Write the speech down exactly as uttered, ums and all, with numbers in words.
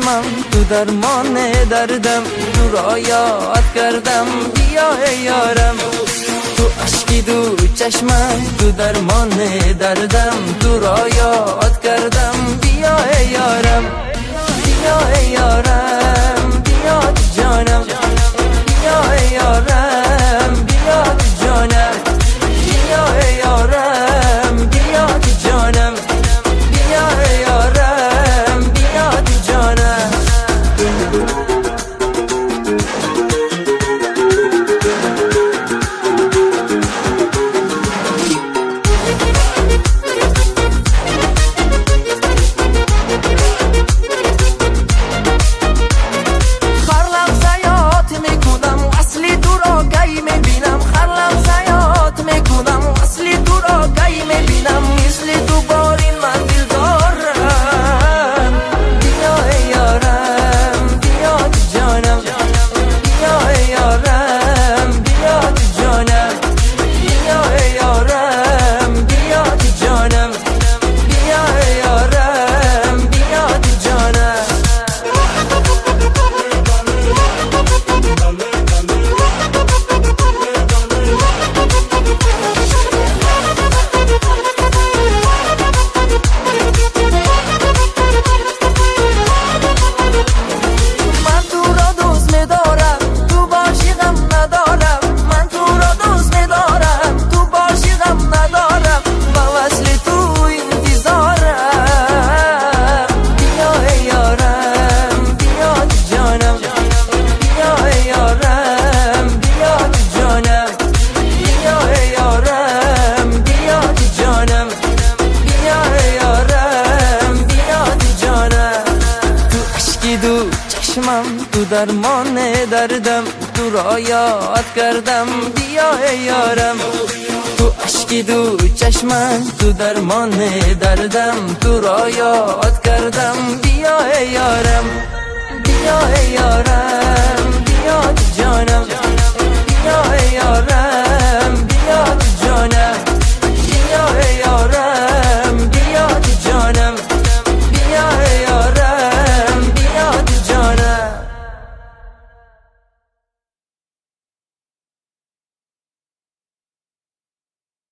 چشمم تو درمان دردم، تو را یاد کردم بیا ای یارم. تو عشقی دو چشمم تو درمان دردم، تو را یاد کردم بیا ای یارم. بیا ای یارم بیا تو جانم، بیا ای یارم بیا تو جانم، بیا ای یارم بیا تو جانم، بیا ای یارم بیا تو جانم. چشمم تو درمان دردم، تو را یاد کردم بیا ای یارم. تو عشقی دو چشمم تو درمان دردم، تو را یاد کردم بیا ای یارم. بیا ای یارم